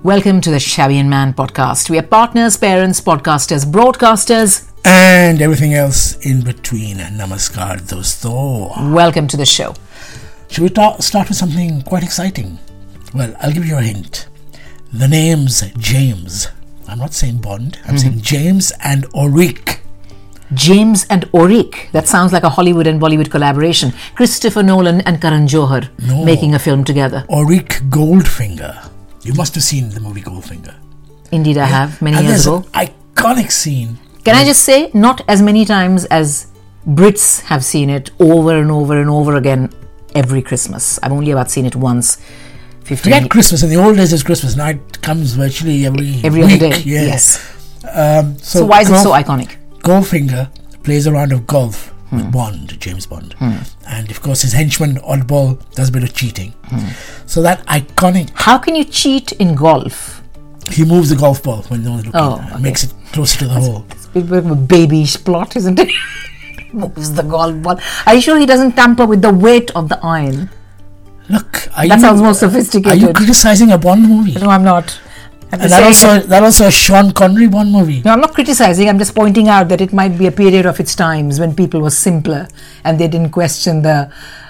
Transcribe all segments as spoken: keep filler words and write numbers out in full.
Welcome to the Shabby Man podcast. We are partners, parents, podcasters, broadcasters, and everything else in between. Namaskar, dosto. Welcome to the show. Should we ta- start with something quite exciting? Well, I'll give you a hint. The name's James. I'm not saying Bond. I'm mm-hmm. saying James and Auric. James and Auric. That sounds like a Hollywood and Bollywood collaboration. Christopher Nolan and Karan Johar no. making a film together. Auric Goldfinger. You must have seen the movie Goldfinger. Indeed, I yeah. have, many and years ago. ago. An iconic scene. Can I just say, not as many times as Brits have seen it over and over and over again every Christmas. I've only about seen it once. fifteen Forget Christmas. In the old days, it's Christmas. Now it comes virtually every Every week. other day, yeah. yes. Um, so, so why is golf, it so iconic? Goldfinger plays a round of golf hmm. with Bond, James Bond. Hmm. And of course his henchman, Oddball, does a bit of cheating. Hmm. So that iconic... How can you cheat in golf? He moves the golf ball when no one's looking. Oh, and okay. makes it closer to the That's, hole. It's a bit of a babyish plot, isn't it? Moves the golf ball. Are you sure he doesn't tamper with the weight of the iron? Look, are that you, sounds more sophisticated. Are you criticizing a Bond movie? No, I'm not. I'm and that also, that also a Sean Connery Bond movie. No, I'm not criticizing. I'm just pointing out that it might be a period of its times when people were simpler and they didn't question the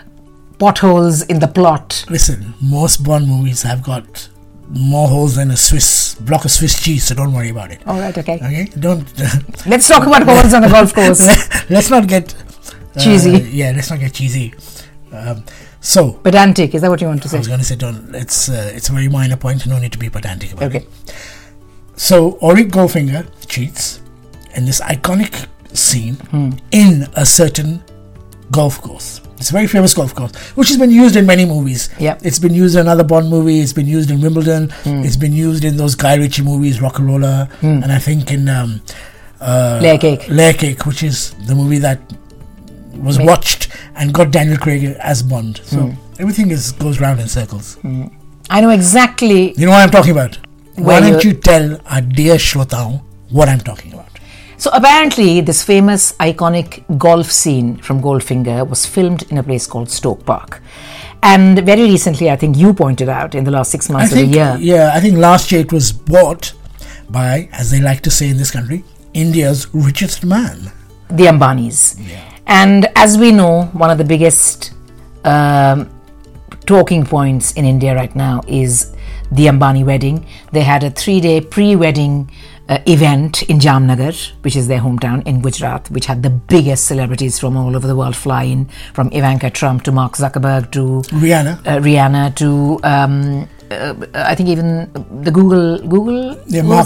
potholes in the plot. Listen, most Bond movies have got more holes than a Swiss block of Swiss cheese, so don't worry about it. All right, okay. Okay, don't. Let's talk about holes on the golf course. Let's not get uh, cheesy. Yeah, let's not get cheesy. Um, so pedantic, is that what you want to say? I was going to say, don't. It's uh, it's a very minor point. No need to be pedantic about okay. it. Okay. So Auric Goldfinger cheats in this iconic scene hmm. in a certain golf course. It's a very famous golf course, which has been used in many movies. Yep. It's been used in another Bond movie. It's been used in Wimbledon. Hmm. It's been used in those Guy Ritchie movies, Rock'n'Roller, hmm. and I think in um, uh, Layer Cake. Layer Cake, which is the movie that was Wait. watched and got Daniel Craig as Bond. So mm. everything is goes round in circles. Mm. I know exactly. You know what I'm talking about. Why don't you tell our dear Shrotao what I'm talking about? So apparently this famous iconic golf scene from Goldfinger was filmed in a place called Stoke Park. And very recently, I think you pointed out in the last six months I think, of the year. Yeah, I think last year it was bought by, as they like to say in this country, India's richest man. The Ambanis. Yeah. And as we know, one of the biggest um, talking points in India right now is the Ambani wedding. They had a three-day pre-wedding uh, event in Jamnagar, which is their hometown in Gujarat, which had the biggest celebrities from all over the world fly in, from Ivanka Trump to Mark Zuckerberg to Rihanna, uh, Rihanna to um, uh, I think even the Google Google. Yeah, Mark.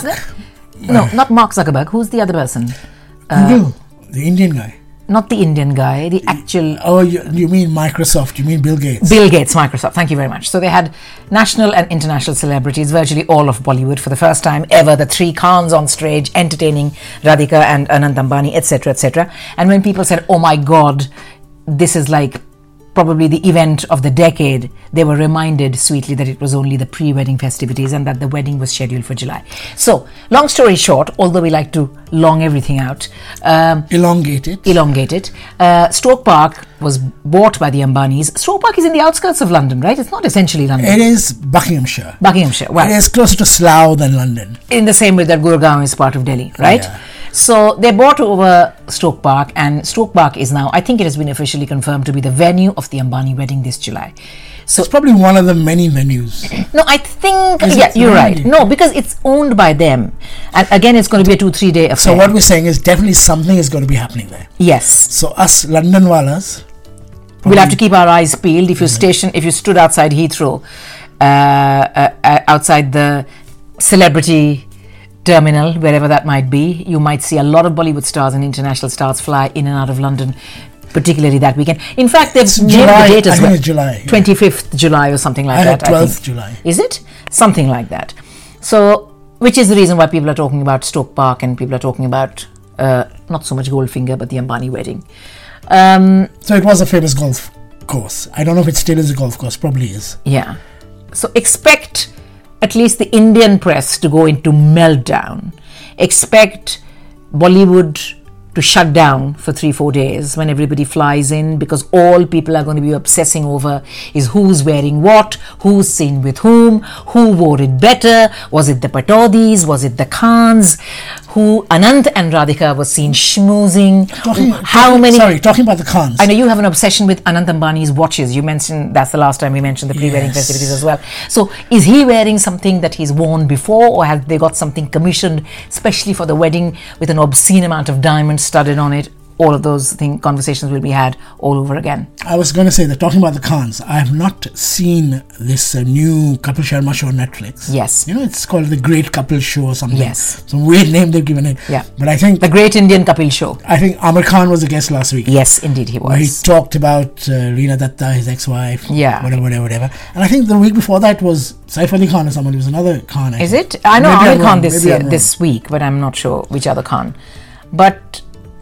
No, not Mark Zuckerberg. Who's the other person? Google, uh, the Indian guy. Not the Indian guy, the actual... Oh, you, you mean Microsoft, you mean Bill Gates. Bill Gates, Microsoft, thank you very much. So they had national and international celebrities, virtually all of Bollywood for the first time ever, the three Khans on stage, entertaining Radhika and Anand Ambani, et cetera, et cetera. And when people said, oh my God, this is like probably the event of the decade, they were reminded sweetly that it was only the pre-wedding festivities and that the wedding was scheduled for July. So, long story short, although we like to long everything out, um, elongate it. Elongate it. Uh, Stoke Park was bought by the Ambanis. Stoke Park is in the outskirts of London, right? It's not essentially London. It is Buckinghamshire. Buckinghamshire. Well, it is closer to Slough than London. In the same way that Gurgaon is part of Delhi, right? Yeah. So they bought over Stoke Park, and Stoke Park is now, I think it has been officially confirmed to be the venue of the Ambani wedding this July. So it's probably one of the many venues. No, I think, is yeah, you're really? right. No, because it's owned by them. And again, it's going to be a two, three day affair. So what we're saying is definitely something is going to be happening there. Yes. So us London walas, we'll have to keep our eyes peeled. If you station, if you stood outside Heathrow, uh, uh, uh, outside the celebrity terminal, wherever that might be, you might see a lot of Bollywood stars and international stars fly in and out of London, particularly that weekend. In fact, they've it's named July, the date as I well. think it's July. Yeah. twenty-fifth July or something like I that. had twelfth I think. July. Is it? Something like that. So, which is the reason why people are talking about Stoke Park and people are talking about uh, not so much Goldfinger, but the Ambani wedding. Um, so it was a famous golf course. I don't know if it still is a golf course. Probably is. Yeah. So expect at least the Indian press to go into meltdown. Expect Bollywood to shut down for three, four days when everybody flies in, because all people are going to be obsessing over is who's wearing what, who's seen with whom, who wore it better, was it the Pataudis, was it the Khans, who Anant and Radhika was seen schmoozing, Talking, how talking, many... Sorry, talking about the Khans. I know you have an obsession with Anant Ambani's watches. You mentioned, that's the last time we mentioned the pre-wedding Yes. festivities as well. So is he wearing something that he's worn before, or have they got something commissioned especially for the wedding with an obscene amount of diamonds studded on it? All of those thing, conversations will be had all over again. I was going to say that talking about the Khans, I have not seen this uh, new Kapil Sharma show on Netflix. Yes. You know, it's called The Great Kapil Show or something. Yes. Some weird name they've given it. Yeah. But I think The Great Indian Kapil Show. I think Amir Khan was a guest last week. Yes, indeed he Where he was. talked about uh, Reena Datta, his ex-wife. Yeah. Whatever, whatever, whatever. And I think the week before that was Saif Ali Khan or someone. It was another Khan. I Is think. it? I know Maybe I'm Amir Khan wrong, this maybe year, I'm wrong. this week, but I'm not sure which other Khan. But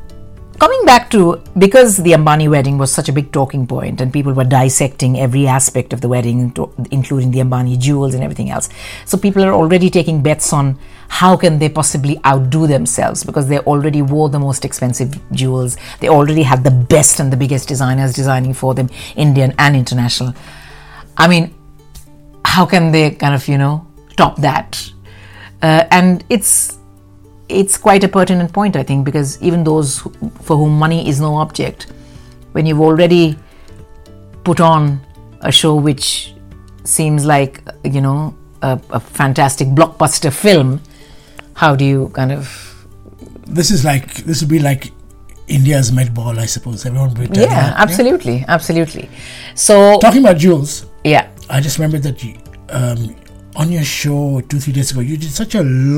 coming back to, because the Ambani wedding was such a big talking point and people were dissecting every aspect of the wedding, to- including the Ambani jewels and everything else. So people are already taking bets on how can they possibly outdo themselves, because they already wore the most expensive jewels. They already had the best and the biggest designers designing for them, Indian and international. I mean, how can they kind of, you know, top that? Uh, and it's it's quite a pertinent point, I think, because even those who, for whom money is no object, when you've already put on a show which seems like, you know, a, a fantastic blockbuster film, how do you kind of... This is like, this would be like India's Met Ball, I suppose. Everyone would be Yeah, telling that, absolutely, absolutely. So, Talking about jewels, yeah, I just remembered that you, um, on your show two, three days ago, you did such a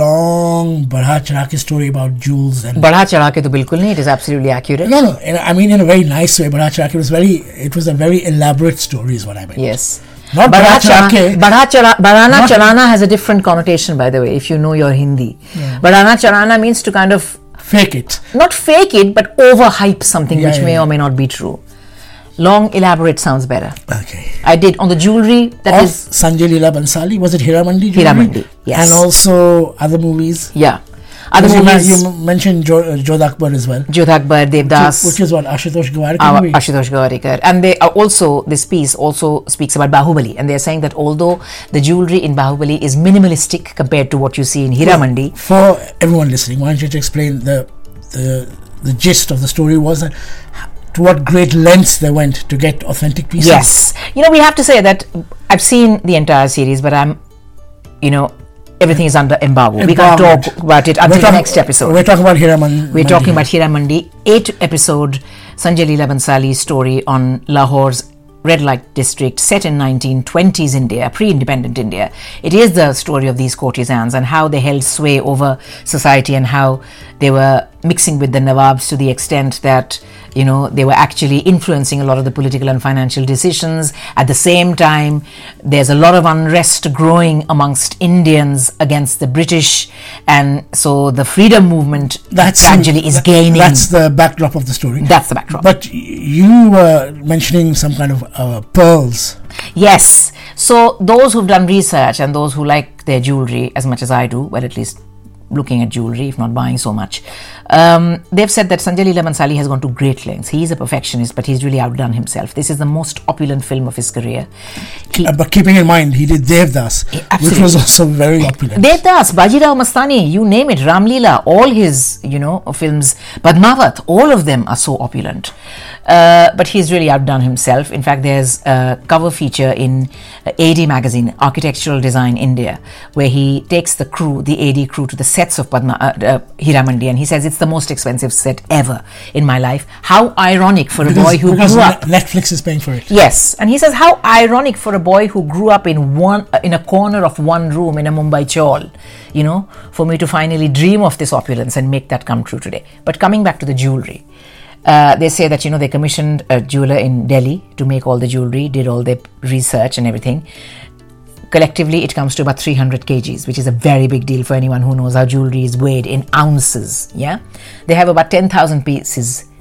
long Badha Charake story about jewels and Badha Chadha ke to bilkul nahi, it is absolutely accurate. no, no. In, I mean, in a very nice way. Badha Charake was very. It was a very elaborate story, is what I meant. Yes. Not Badha Charake. Badha Chara- Badhana Not- Charana has a different connotation, by the way, if you know your Hindi. Badhana Charana means to kind of Fake it. not fake it, but overhype something Yeah, which yeah, may yeah. or may not be true. Long, elaborate sounds better. Okay. I did on the jewelry, that Of is, Sanjay Leela Bansali, was it Hiramandi? jewelry? Hiramandi, yes. And also other movies. yeah. Other You, ma- movies, you mentioned jo- uh, Jodh Akbar as well. Jodh Akbar, Devdas, Which is what Ashutosh Gawarkar our movie. Ashutosh Gawarikar. And they are also, this piece also speaks about Bahubali. And they're saying that although the jewelry in Bahubali is minimalistic compared to what you see in Hiramandi, For everyone listening, why don't you just explain the the the gist of the story was that to what great lengths they went to get authentic pieces. yes. You know, we have to say that I've seen the entire series, but I'm, you know, everything is under embargo. We can't Embargoed. talk about it until We're the talking- next episode. We're talking about Hiramandi. We're talking about Hiramandi, eight episode Sanjay Leela Bansali's story on Lahore's red light district set in nineteen twenties India, pre-independent India. It is the story of these courtesans and how they held sway over society and how they were mixing with the Nawabs to the extent that, you know, they were actually influencing a lot of the political and financial decisions. At the same time, there's a lot of unrest growing amongst Indians against the British, and so the freedom movement That's gradually is that- gaining. That's the backdrop of the story. That's the backdrop. But y- you were mentioning some kind of uh, pearls. Yes. So those who've done research and those who like their jewelry as much as I do, well, at least looking at jewelry, if not buying so much, um, they've said that Sanjay Leela Bansali has gone to great lengths. He is a perfectionist, but he's really outdone himself. This is the most opulent film of his career. He, Uh, but keeping in mind, he did Devdas, Yeah, which absolutely. was also very opulent. Devdas, Bajirao Mastani, you name it, Ramleela, all his, you know, films, Padmavat, all of them are so opulent. Uh, but he's really outdone himself. In fact, there's a cover feature in uh, A D magazine, Architectural Design India, where he takes the crew, the A D crew, to the sets of Padma, uh, uh, Hiramandi, and he says it's the most expensive set ever in my life. How ironic for a because boy who because grew up. Ne- Netflix is paying for it. Yes, and he says how ironic for a boy who grew up in one uh, in a corner of one room in a Mumbai chawl, you know, for me to finally dream of this opulence and make that come true today. But coming back to the jewelry, uh, they say that, you know, they commissioned a jeweler in Delhi to make all the jewelry, did all the research and everything. Collectively, it comes to about three hundred kgs, which is a very big deal for anyone who knows how jewelry is weighed in ounces. Yeah, they have about ten thousand pieces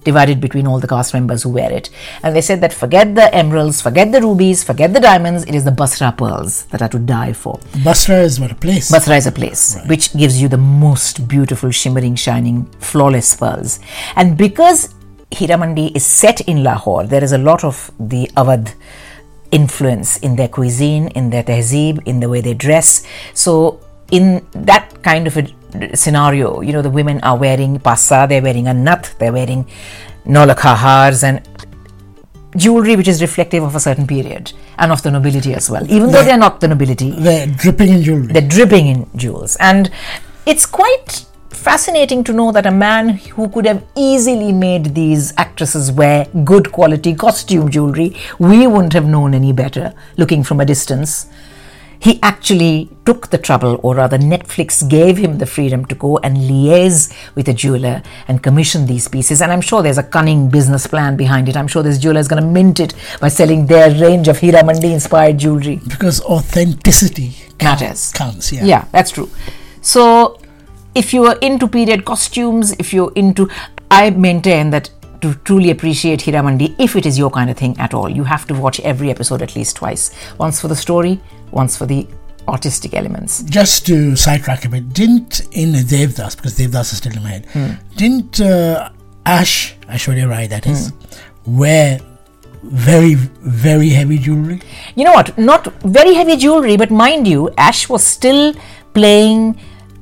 divided between all the caste members who wear it. And they said that forget the emeralds, forget the rubies, forget the diamonds, it is the Basra pearls that are to die for. Basra is what, a place? Basra is a place, right, which gives you the most beautiful, shimmering, shining, flawless pearls. And because Heeramandi is set in Lahore, there is a lot of the Awadh influence in their cuisine, in their tehzeeb, in the way they dress. So in that kind of a scenario, you know, the women are wearing passa, they're wearing a nat, they're wearing nolakhahars and jewelry which is reflective of a certain period and of the nobility as well. Even they're, though they're not the nobility, they're dripping in jewelry. They're dripping in jewels. And it's quite fascinating to know that a man who could have easily made these actresses wear good quality costume jewelry, we wouldn't have known any better looking from a distance. He actually took the trouble, or rather Netflix gave him the freedom to go and liaise with a jeweler and commission these pieces. And I'm sure there's a cunning business plan behind it. I'm sure this jeweler is going to mint it by selling their range of Heeramandi inspired jewelry. Because authenticity matters. Counts, yeah. Yeah, that's true. So if you are into period costumes, if you're into, I maintain that to truly appreciate Heeramandi, if it is your kind of thing at all, you have to watch every episode at least twice. Once for the story, once for the artistic elements. Just to sidetrack a bit, didn't in Devdas, because Devdas is still in my head, hmm. didn't uh, Ash, Aishwarya Rai that is, hmm. wear very, very heavy jewelry? You know what, not very heavy jewelry, but mind you, Ash was still playing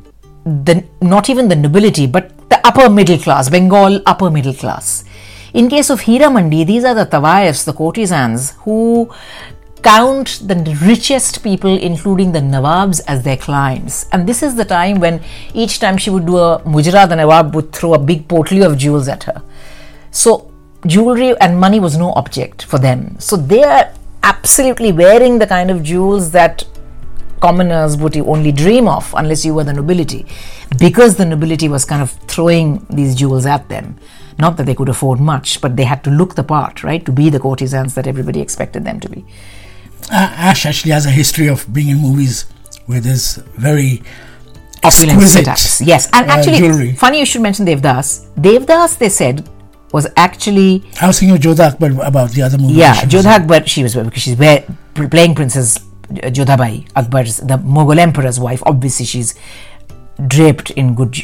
the not even the nobility, but the upper middle class, Bengal upper middle class. In case of Heeramandi, these are the Tawaiffs, the courtesans, who count the richest people, including the Nawabs, as their clients. And this is the time when each time she would do a mujra, the Nawab would throw a big portly of jewels at her. So jewelry and money was no object for them. So they are absolutely wearing the kind of jewels that commoners would only dream of unless you were the nobility, because the nobility was kind of throwing these jewels at them. Not that they could afford much, but they had to look the part, right, to be the courtesans that everybody expected them to be. Uh, Ash actually has a history of being in movies where there's very opulent exquisite setups. Yes, and uh, actually, jewelry. Funny you should mention Devdas. Devdas, they said, was actually... I was thinking of Jodha Akbar about the other movie. Yeah, Jodha Akbar, she was, because she's where, playing Princess Jodhabai, Akbar's, the Mughal emperor's wife. Obviously, she's draped in good,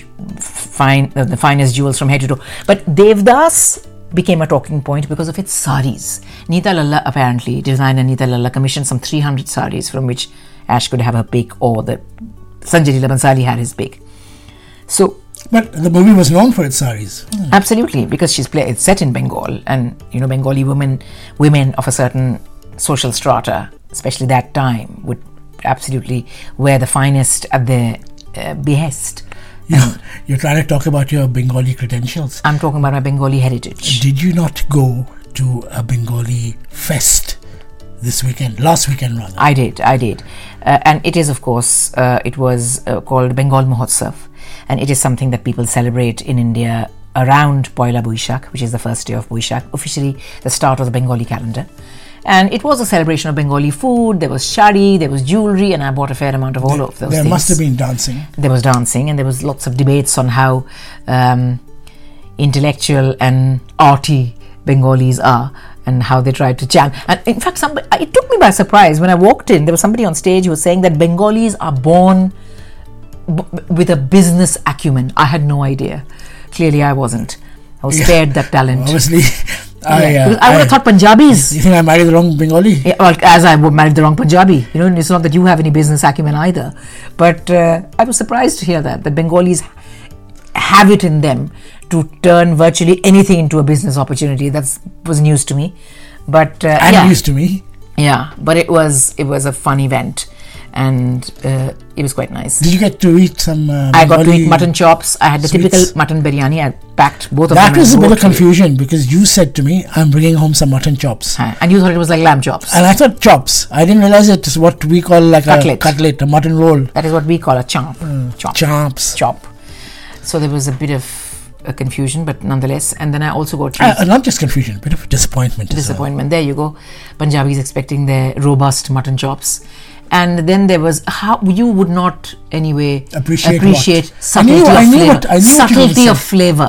fine, uh, the finest jewels from head to toe. But Devdas became a talking point because of its saris. Neeta Lalla, apparently, designer Neeta Lalla commissioned some three hundred saris from which Ash could have her pick, or the Sanjay Leela Bhansali had his pick. So, but the movie was known for its saris. Hmm. Absolutely, because she's play, it's set in Bengal, and you know, Bengali women, women of a certain social strata, especially that time, would absolutely wear the finest at their uh, behest. You're, you're trying to talk about your Bengali credentials. I'm talking about my Bengali heritage. Did you not go to a Bengali fest this weekend, last weekend rather? I did, I did. Uh, and it is, of course, uh, it was uh, called Bengal Mahotsav. And it is something that people celebrate in India around Poila Boishakh, which is the first day of Boishakh, officially the start of the Bengali calendar. And it was a celebration of Bengali food. There was shari, there was jewelry, and I bought a fair amount of all there, of those there things. There must have been dancing. There was dancing, and there was lots of debates on how um, intellectual and arty Bengalis are, and how they tried to chant. And in fact, somebody, it took me by surprise when I walked in. There was somebody on stage who was saying that Bengalis are born b- with a business acumen. I had no idea. Clearly, I wasn't. I was spared that talent. Obviously. I, yeah. uh, I would have thought Punjabis. You think I married the wrong Bengali? Yeah, well, as I married the wrong Punjabi. You know, it's not that you have any business acumen either. But uh, I was surprised to hear that, that Bengalis have it in them to turn virtually anything into a business opportunity. That was news to me. But uh, and yeah. news to me. Yeah, but it was it was a fun event. And uh, it was quite nice. Did you get to eat some uh, I got to eat mutton chops. I had the sweets. Typical mutton biryani. I packed both of that them. That was a bit of confusion because you said to me, I'm bringing home some mutton chops. Huh. And you thought it was like lamb chops. And I thought chops. I didn't realize it is what we call like cutlet. a cutlet, a mutton roll. That is what we call a chomp. Mm. Chop. Chops. Chop. So there was a bit of a confusion, but nonetheless. And then I also got... Uh, not just confusion, a bit of disappointment. Disappointment. Well. There you go. Punjabis expecting their robust mutton chops. And then there was how you would not anyway appreciate, appreciate what? subtlety I knew, of I knew flavor. What, I knew subtlety of flavor.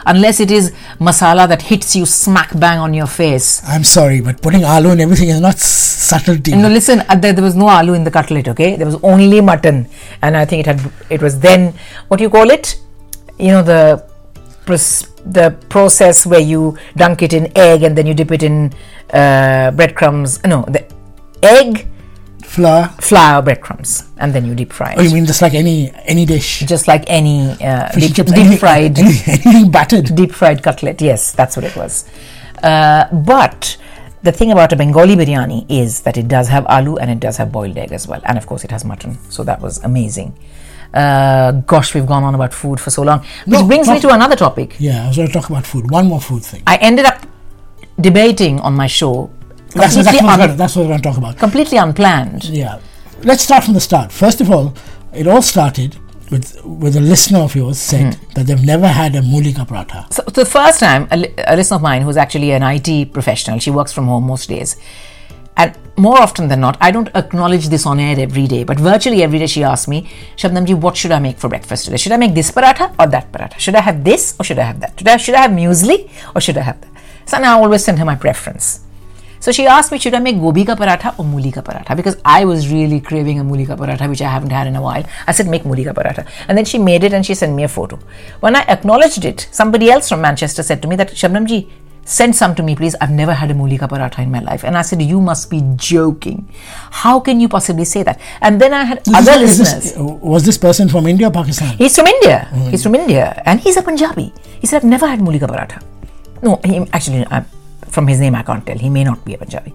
unless it is masala that hits you smack bang on your face. I'm sorry, but putting aloo in everything is not s- subtlety. No, listen, uh, there, there was no aloo in the cutlet, okay? There was only mutton. And I think it had, it was then, what do you call it? You know, the pros- the process where you dunk it in egg and then you dip it in uh, breadcrumbs. No, the egg, Flour. flour, breadcrumbs, and then you deep fry it. Oh, you mean just like any any dish? Just like any uh, Fish and deep, chips, deep anything- fried, anything, anything battered. deep fried cutlet. Yes, that's what it was. Uh, but the thing about a Bengali biryani is that it does have aloo and it does have boiled egg as well, and of course it has mutton. So that was amazing. Uh, gosh, we've gone on about food for so long, which No, brings me not- to another topic. Yeah, I was going to talk about food. One more food thing. I ended up debating on my show, That's, completely, that's, what, un- un- that's what I want to talk about. completely unplanned. Yeah. Let's start from the start. First of all, it all started with with a listener of yours said Hmm. that they've never had a muli ka paratha. So, so the first time, a, li- a listener of mine who's actually an I T professional, she works from home most days. And more often than not, I don't acknowledge this on air every day, but virtually every day she asks me, Shabnamji, what should I make for breakfast today? Should I make this paratha or that paratha? Should I have this or should I have that? Should I, should I have muesli or should I have that? So now I always send her my preference. So she asked me, should I make gobi ka paratha or muli ka paratha? Because I was really craving a muli ka paratha, which I haven't had in a while. I said, make muli ka paratha. And then she made it and she sent me a photo. When I acknowledged it, somebody else from Manchester said to me that, Shabnamji, send some to me, please. I've never had a muli ka paratha in my life. And I said, you must be joking. How can you possibly say that? And then I had Is other this- is listeners. this- was this person from India or Pakistan? He's from India. He's from India. And he's a Punjabi. He said, I've never had muli ka paratha. No, he, actually, I, from his name, I can't tell. He may not be a Punjabi.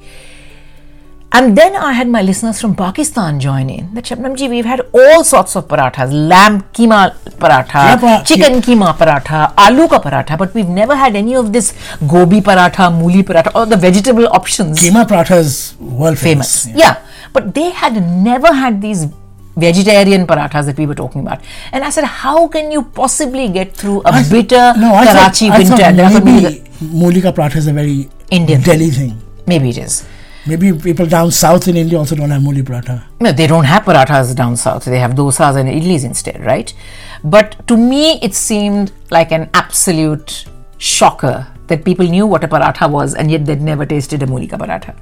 And then I had my listeners from Pakistan join in. That Shabnamji, we've had all sorts of parathas. Lamb keema paratha, Yeah, but- chicken keema paratha, aloo ka paratha. But we've never had any of this gobi paratha, muli paratha, or the vegetable options. Keema paratha is world famous. Famous. Yeah. But they had never had these vegetarian parathas that we were talking about. And I said, how can you possibly get through a I th- bitter no, I Karachi thought, I winter? thought And therefore maybe maybe muli ka paratha is a very Indian Delhi thing. maybe it is. Maybe people down south in India also don't have muli paratha. No, they don't have parathas down south. They have dosas and idlis instead, right? But to me, it seemed like an absolute shocker that people knew what a paratha was and yet they'd never tasted a muli ka paratha.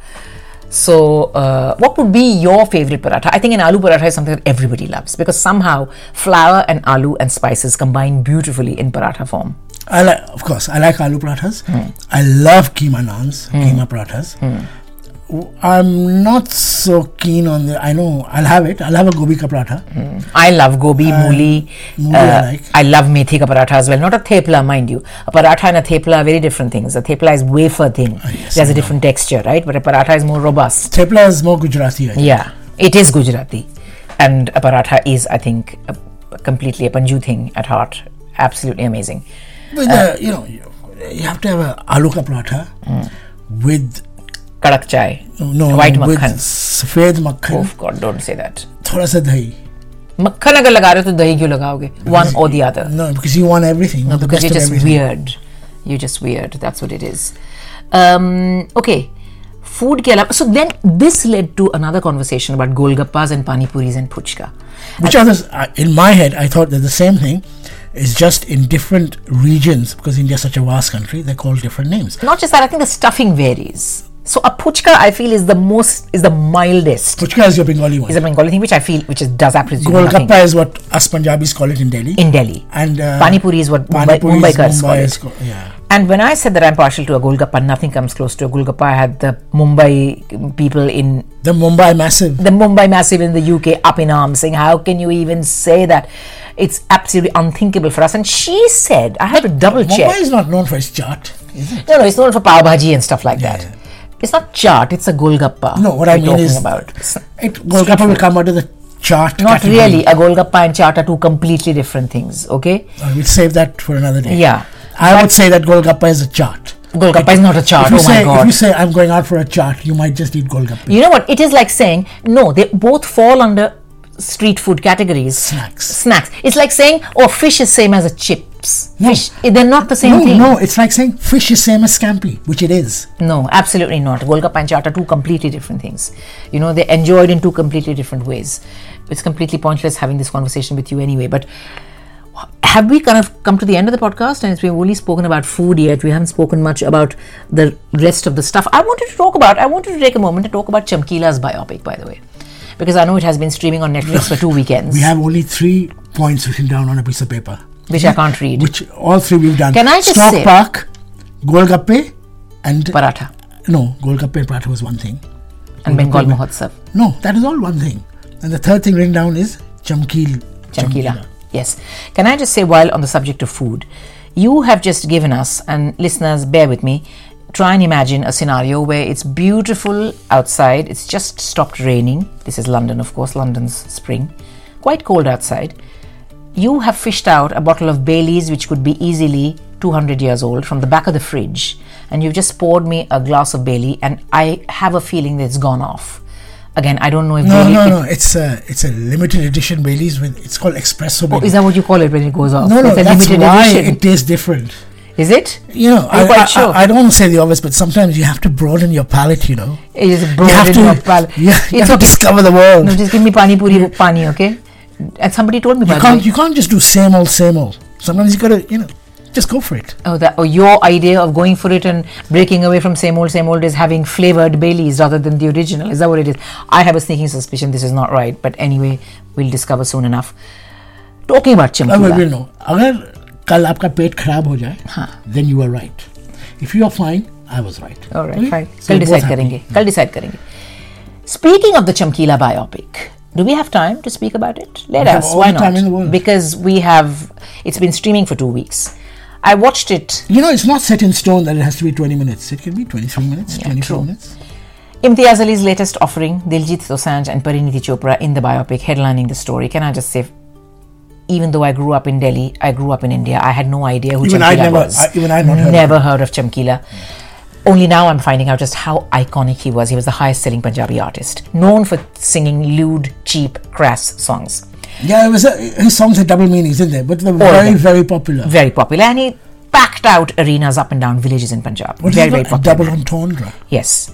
So, uh, what would be your favorite paratha? I think an aloo paratha is something that everybody loves because somehow flour and aloo and spices combine beautifully in paratha form. I like, of course, I like aloo parathas. I love keema naans, keema parathas. W- I'm not so keen on the. I know I'll have it. I'll have a gobi ka paratha. I love gobi, muli. muli I like. I love methi ka paratha as well. Not a thepla, mind you. A paratha and a thepla are very different things. A thepla is wafer thin. yes, There's I a know. different texture, right? But a paratha is more robust. Thepla is more Gujarati. I think. Yeah, it is Gujarati. And a paratha is, I think, a, a completely a Panju thing at heart. Absolutely amazing. With uh, you know, you, you have to have a aloo ka paratha with Kadak chai. no White with makhan. सफेद मक्खन, Oh God, don't say that. थोड़ा सा दही. मक्खन अगर लगा रहे हो तो दही क्यों लगाओगे? One or the other. No, because you want everything. No, the because best you're of just everything. weird. You're just weird. That's what it is. Um, okay. Food ke alawa. So then this led to another conversation about golgappas and pani puris and puchka. Which others, uh, in my head, I thought that the same thing is just in different regions because India is such a vast country. They're called different names. Not just that, I think the stuffing varies. So a puchka, I feel, is the most, is the mildest. Puchka is your Bengali one. Is a Bengali thing, which I feel, which is, does absolutely nothing. Golgappa is what us Punjabis call it in Delhi. In Delhi. and uh, Pani puri is what Mumbai, Pani puri is Mumbaikars call Mumbai it. is co- yeah. And when I said that I'm partial to a golgappa, nothing comes close to a golgappa. I had the Mumbai people in The Mumbai Massive. the Mumbai Massive in the U K up in arms saying, how can you even say that? It's absolutely unthinkable for us. And she said, I had to double Mumbai check. is not known for its chaat, is it? No, no, it's known for pav bhaji and stuff like that. It's not chaat, it's a golgappa. No, what I we're mean talking is about. It, Golgappa will come under the chaat Not category. really. A golgappa and chaat are two completely different things, okay? Uh, we'll save that for another day. Yeah. I would say that Golgappa is a chaat. Golgappa is not a chaat, If you, oh say, my god. if you say I'm going out for a chaat, you might just eat Golgappa. You know what? It is like saying, no, they both fall under street food categories. Snacks. Snacks. It's like saying, oh, fish is same as a chips. No. Fish, they're not the same No, thing. no, it's like saying fish is same as scampi, which it is. No, absolutely not. Golgappa and chaat are two completely different things. You know, they're enjoyed in two completely different ways. It's completely pointless having this conversation with you anyway. But have we kind of come to the end of the podcast? And we've only spoken about food yet. We haven't spoken much about the rest of the stuff. I wanted to talk about, I wanted to take a moment to talk about Chamkila's biopic, by the way. Because I know it has been streaming on Netflix for two weekends. We have only three points written down on a piece of paper. Which I can't read. Which all three we've done. Can I just Stock say... Park, Golgappe and... Paratha. No, Golgappe and Paratha was one thing. And Bengal Mahotsav. No, that is all one thing. And the third thing written down is Chamkila. Chamkila. Yes. Can I just say, while on the subject of food, you have just given us, and listeners, bear with me, try and imagine a scenario where it's beautiful outside, it's just stopped raining. This is London, of course, London's spring. Quite cold outside. You have fished out a bottle of Baileys, which could be easily two hundred years old, from the back of the fridge, and you've just poured me a glass of Bailey, and I have a feeling that it's gone off. Again, I don't know if no, Bailey... No, no, no. It's a, it's a limited edition Baileys. With It's called Espresso Bailey. Oh, is that what you call it when it goes off? No, no, it's a that's limited why edition. it tastes different. Is it? You know, Are you I, quite I, sure? I, I don't want to say the obvious, but sometimes you have to broaden your palate, you know. It is you broaden have to, your palate. Yeah, you it's have okay. to discover the world. No, just give me pani puri pani, okay? And somebody told me, by you the can't, way. You can't just do same old, same old. Sometimes you gotta, you know, just go for it. Oh, that, oh, your idea of going for it and breaking away from same old, same old is having flavored Baileys rather than the original. Is that what it is? I have a sneaking suspicion this is not right. But anyway, we'll discover soon enough. Talking about Chamkila. I will know. अगर कल आपका पेट खराब हो जाए, then you are right. If you are fine, I was right. All right, okay? fine. So कल decide करेंगे. कल decide करेंगे. Speaking of the Chamkila biopic, do we have time to speak about it? Let we us. Why time in the not? world. Because we have. It's been streaming for two weeks. I watched it. You know, it's not set in stone that it has to be twenty minutes. It can be twenty-three minutes, Yeah, twenty-four true. minutes. Imtiaz Ali's latest offering, Diljit Dosanjh and Parineeti Chopra in the biopic, headlining the story. Can I just say, even though I grew up in Delhi, I grew up in India, I had no idea who Even Chamkila I never, was. I, even I had not heard Never of heard of Chamkila. Only now I'm finding out just how iconic he was. He was the highest selling Punjabi artist, known for singing lewd, cheap, crass songs. Yeah, it was a, his songs had double meanings in there, but they were All very, of them. very popular. Very popular. And he packed out arenas up and down villages in Punjab. What very, is very that? popular. Double entendre. Yes.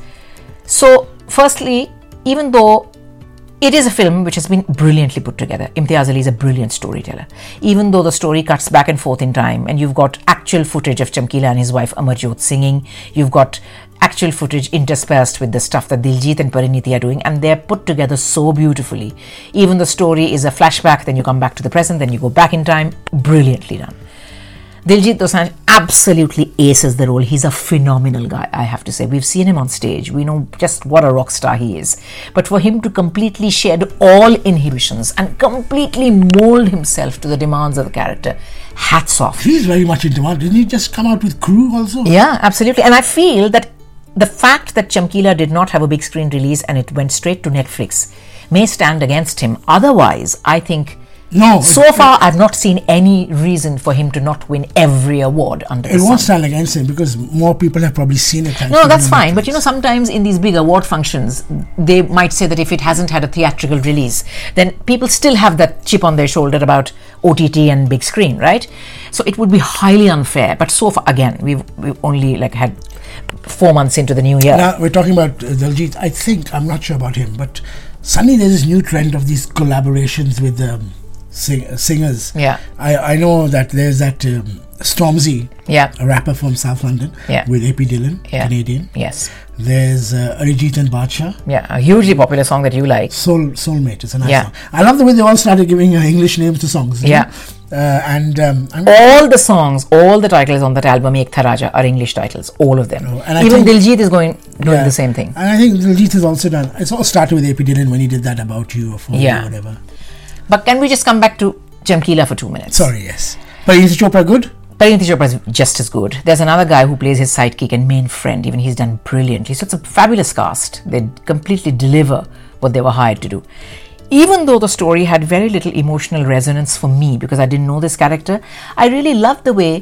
So, firstly, even though it is a film which has been brilliantly put together, Imtiaz Ali is a brilliant storyteller. Even though the story cuts back and forth in time, and you've got actual footage of Chamkila and his wife Amarjot singing, you've got actual footage interspersed with the stuff that Diljit and Parineeti are doing, and they're put together so beautifully. Even the story is a flashback, then you come back to the present, then you go back in time. Brilliantly done. Diljit Dosanjh absolutely aces the role. He's a phenomenal guy, I have to say. We've seen him on stage. We know just what a rock star he is. But for him to completely shed all inhibitions and completely mold himself to the demands of the character, hats off. He's very much in demand. Didn't he just come out with Crew also? Yeah, absolutely. And I feel that the fact that Chamkila did not have a big screen release and it went straight to Netflix may stand against him. Otherwise, I think... No. So it, far, I've not seen any reason for him to not win every award under the It sun. won't stand against him because more people have probably seen it. No, that's fine. But you know, sometimes in these big award functions, they might say that if it hasn't had a theatrical release, then people still have that chip on their shoulder about O T T and big screen, right? So it would be highly unfair. But so far, again, we've we've only like had four months into the new year. Now we're talking about uh, Diljit. I think I'm not sure about him, but suddenly there's this new trend of these collaborations with. Um, Sing, singers. Yeah. I, I know that there's that um, Stormzy, Yeah. a rapper from South London, Yeah. with A P Dylan, Yeah. Canadian. Yes. There's uh, Arijit and Badshah. Yeah. A hugely popular song that you like. Soul Soulmate is a nice Yeah. song. I love the way they all started giving uh, English names to songs. you Yeah. know? Uh, and um, I'm, All the songs, all the titles on that album, Ek Tha Raja, are English titles. All of them. Oh, and I Even think- Diljit is going doing yeah. the same thing. And I think Diljit has also done. It's all started with A P Dylan when he did that About You or For You Yeah. or whatever. But can we just come back to Chamkila for two minutes? Sorry, yes. But is Chopra good? Parineeti Chopra is just as good. There's another guy who plays his sidekick and main friend. Even he's done brilliantly. So it's a fabulous cast. They completely deliver what they were hired to do. Even though the story had very little emotional resonance for me because I didn't know this character, I really loved the way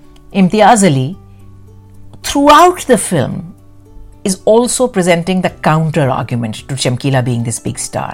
Imtiaz Ali, throughout the film, is also presenting the counter argument to Chamkila being this big star.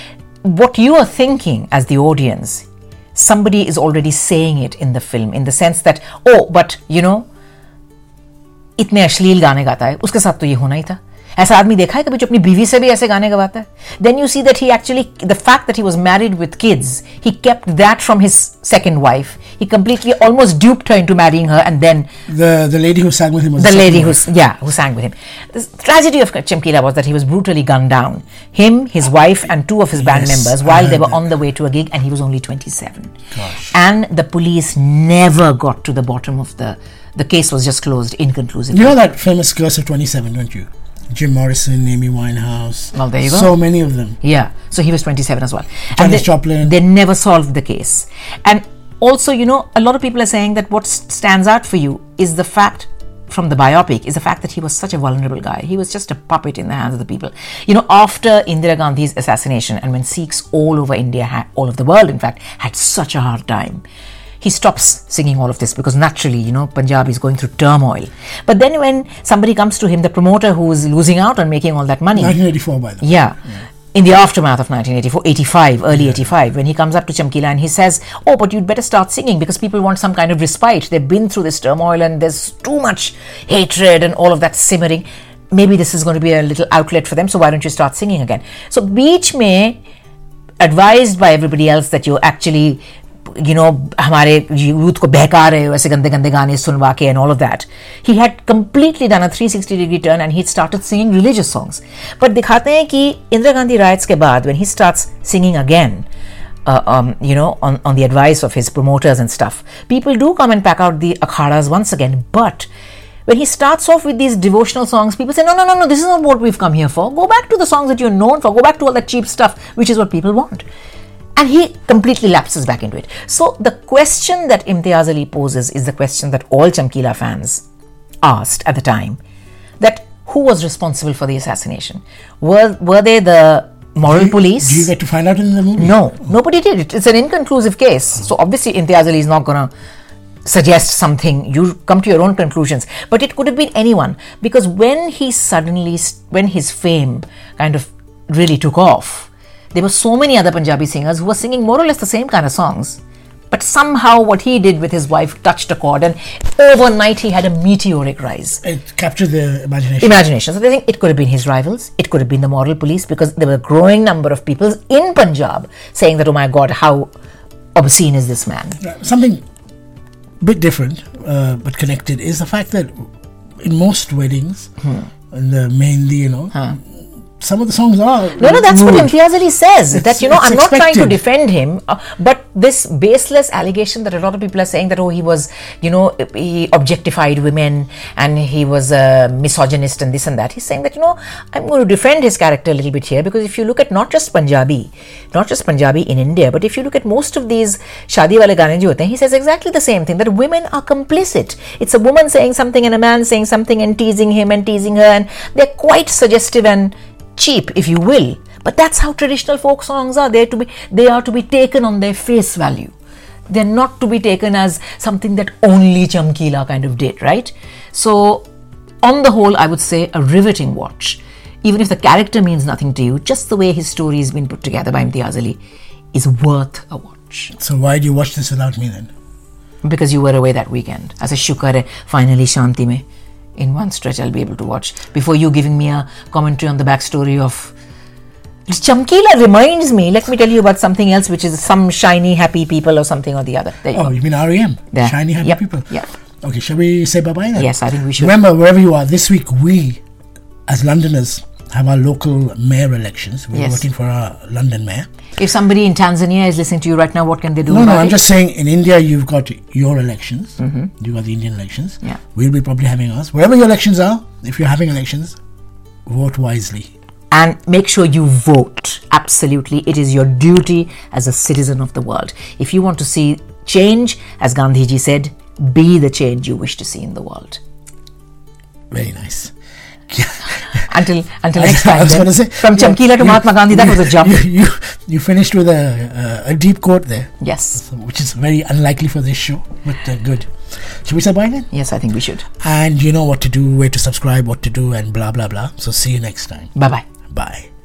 What you are thinking as the audience, somebody is already saying it in the film, in the sense that, oh, but you know, इतने अश्लील गाने गाता है, उसके साथ तो ये होना ही था. ऐसा आदमी देखा है कभी जो अपनी बीवी से भी ऐसे गाने गवाता है? Then you see that he actually, the fact that he was married with kids, he kept that from his second wife. He completely almost duped her into marrying her, and then the the lady who sang with him was the the lady second who wife. yeah who sang with him. The tragedy of Chamkila was that he was brutally gunned down. Him, his wife, and two of his band Yes, members I while they heard were that. on the way to a gig, and he was only twenty-seven. Gosh. And the police never got to the bottom of the. The case was just closed inconclusively. You know that famous curse of twenty-seven, don't you? Jim Morrison, Amy Winehouse. Well, there you go. So many of them. Yeah, so he was twenty-seven as well. And Janis they, Joplin. They never solved the case. And also, you know, a lot of people are saying that what s- stands out for you is the fact, from the biopic, is the fact that he was such a vulnerable guy. He was just a puppet in the hands of the people. You know, after Indira Gandhi's assassination, and when Sikhs all over India, ha- all over the world, in fact, had such a hard time, he stops singing all of this because naturally, you know, Punjab is going through turmoil. But then when somebody comes to him, the promoter who is losing out on making all that money. nineteen eighty-four, by the way. Yeah. yeah. In the aftermath of nineteen eighty-four, eighty-five, early yeah. eighty-five, when he comes up to Chamkila and he says, oh, but you'd better start singing because people want some kind of respite. They've been through this turmoil and there's too much hatred and all of that simmering. Maybe this is going to be a little outlet for them, so why don't you start singing again? So, beach mein, advised by everybody else that you're actually, you know, हमारे youth को बहका रहे हो ऐसे गंदे गंदे गाने सुनवा के and all of that. He had completely done a three sixty degree turn and he started singing religious songs. But दिखाते हैं कि Indira Gandhi riots के बाद when he starts singing again, uh, um, you know, on, on the advice of his promoters and stuff, people do come and pack out the akhadas once again. But when he starts off with these devotional songs, people say, no, no, no, no, this is not what we've come here for. Go back to the songs that you're known for. Go back to all that cheap stuff, which is what people want. And he completely lapses back into it. So the question that Imtiaz Ali poses is the question that all Chamkila fans asked at the time, that who was responsible for the assassination? Were were they the moral do you, police? Do you get to find out in the movie? No, nobody did it. It's an inconclusive case. So obviously Imtiaz Ali is not going to suggest something. You come to your own conclusions. But it could have been anyone, because when he suddenly, when his fame kind of really took off, there were so many other Punjabi singers who were singing more or less the same kind of songs. But somehow what he did with his wife touched a chord, and overnight he had a meteoric rise. It captured the imagination. Imagination. So they think it could have been his rivals, it could have been the moral police, because there were a growing number of people in Punjab saying that, oh my God, how obscene is this man? Something a bit different, uh, but connected, is the fact that in most weddings, hmm. and the mainly, you know, huh. some of the songs are no no that's rude. What Imtiaz Ali says, it's, that you know I'm expected. Not trying to defend him, uh, but this baseless allegation that a lot of people are saying that, oh, he was, you know, he objectified women and he was a misogynist and this and that. He's saying that, you know, I'm going to defend his character a little bit here, because if you look at not just Punjabi not just Punjabi in India, but if you look at most of these shadi wale gaane jo hote hain, he says exactly the same thing, that women are complicit. It's a woman saying something and a man saying something and teasing him and teasing her, and they're quite suggestive and cheap, if you will. But that's how traditional folk songs are. They're to be, they are to be taken on their face value. They're not to be taken as something that only Chamkila kind of did, right? So, on the whole, I would say a riveting watch. Even if the character means nothing to you, just the way his story has been put together by Imtiaz Ali is worth a watch. So why do you watch this without me then? Because you were away that weekend. As a shukar hai, finally Shanti mein, in one stretch I'll be able to watch, before you giving me a commentary on the backstory of Chamkila. Reminds me, let me tell you about something else, which is some shiny happy people or something or the other. There you oh go. You mean R E M? There. Shiny happy yep. people. Yeah. Okay, shall we say bye bye then? Yes, I think we should. Remember, wherever you are, this week we as Londoners have our local mayor elections. We're yes. voting for our London mayor. If somebody in Tanzania is listening to you right now, what can they do? No, about no, I'm it? just saying, in India you've got your elections. Mm-hmm. You've got the Indian elections. Yeah. We'll be probably having ours. Wherever your elections are, if you're having elections, vote wisely. And make sure you vote. Absolutely. It is your duty as a citizen of the world. If you want to see change, as Gandhiji said, be the change you wish to see in the world. Very nice. until until next time. Then, say, from yeah, Chamkila to you, Mahatma Gandhi, that you, was a jump. You, you, you finished with a, a, a deep quote there. Yes. Which is very unlikely for this show, but uh, good. Should we say bye then? Yes, I think we should. And you know what to do, where to subscribe, what to do, and blah, blah, blah. So see you next time. Bye-bye. Bye.